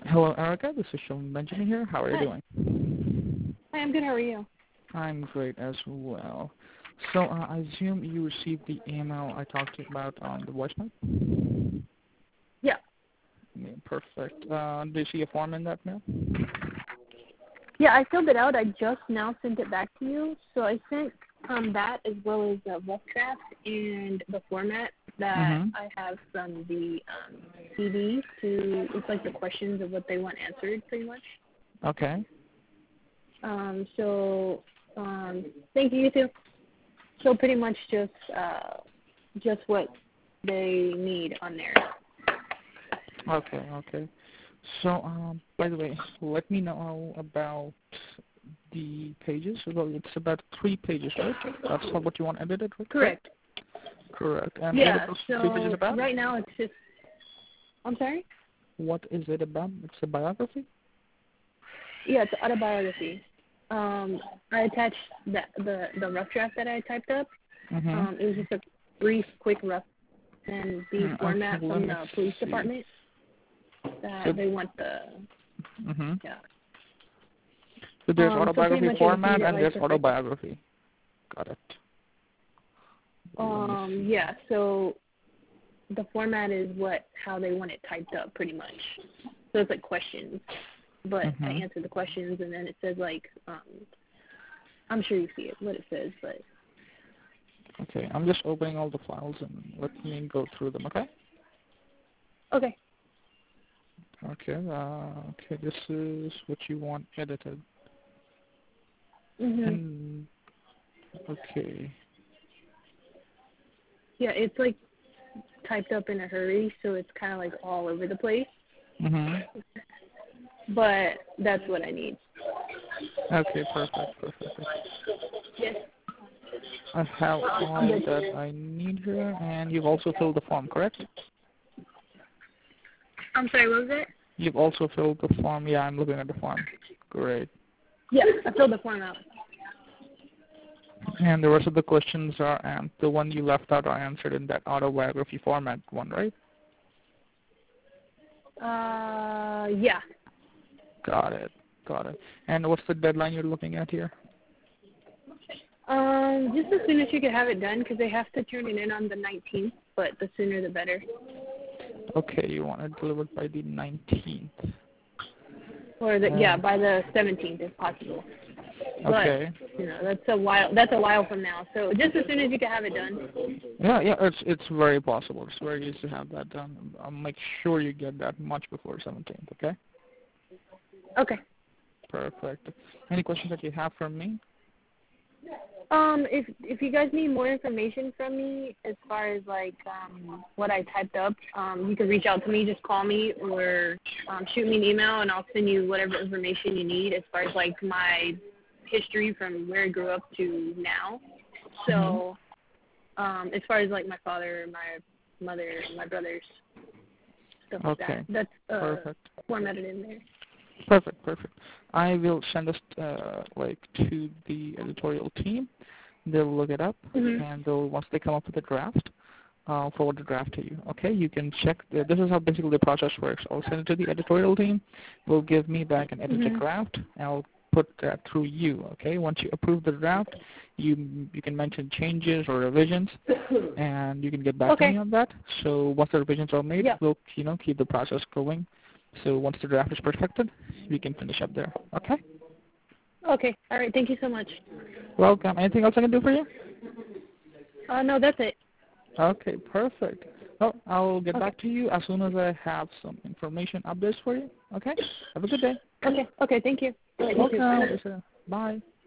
Hello, Erica. This is Sean Benjamin here. How are you Hi. doing? Hi, I'm good. How are you? I'm great as well. So I assume you received the email I talked to you about on the voicemail? Yeah. Yeah, perfect. Do you see a form in that mail? Yeah, I filled it out. I just now sent it back to you. So I sent that as well as the rough draft and the format that I have from the CD to, it's like the questions of what they want answered pretty much. Okay. Thank you, you too. So pretty much just what they need on there. Okay. So, by the way, let me know about the pages. Well, it's about 3 pages, right? That's what you want edited, right? Correct. Correct. And Yeah, what are those 3 pages about? Right now it's just, I'm sorry? What is it about? It's a biography? Yeah, it's autobiography. I attached the rough draft that I typed up. It was just a brief, quick rough, and the format from the police department that they want the yeah. So there's autobiography format and like there's autobiography. Got it. Yeah. So the format is how they want it typed up, pretty much. So it's like questions, but I answer the questions, and then it says like I'm sure you see it, what it says, but. Okay, I'm just opening all the files and let me go through them, okay? Okay. Okay, this is what you want edited. Okay. Yeah, it's like typed up in a hurry, so it's kind of like all over the place. But that's what I need. Okay, perfect. Yes. I have all that I need here, and you've also filled the form, correct? I'm sorry, what was it? You've also filled the form. Yeah, I'm looking at the form. Great. Yeah, I filled the form out. And the rest of the questions are, the one you left out are answered in that autobiography format one, right? Yeah. Got it. And what's the deadline you're looking at here? Just as soon as you could have it done, because they have to turn it in on the 19th, but the sooner the better. Okay, you want it delivered by the 19th. Or by the 17th if possible. Okay. But that's a while from now. So just as soon as you can have it done. Yeah, it's very possible. It's very easy to have that done. I'll make sure you get that much before 17th, okay? Okay. Perfect. Any questions that you have for me? If you guys need more information from me as far as like what I typed up, you can reach out to me, just call me or shoot me an email and I'll send you whatever information you need as far as like my history from where I grew up to now. So as far as like my father, my mother, my brothers, stuff like that. That's perfect. Formatted in there. Perfect. I will send this to the editorial team. They'll look it up, and once they come up with a draft, I'll forward the draft to you. Okay, you can check. This is how basically the process works. I'll send it to the editorial team. They'll give me back an edited draft, and I'll put that through you. Okay, once you approve the draft, you can mention changes or revisions, and you can get back to me on that. So once the revisions are made, we'll keep the process going. So once the draft is perfected, we can finish up there. Okay? Okay. All right. Thank you so much. Welcome. Anything else I can do for you? No, that's it. Okay, perfect. Well, I'll get back to you as soon as I have some information updates for you. Okay? Have a good day. Okay. Thank you. Welcome. Bye.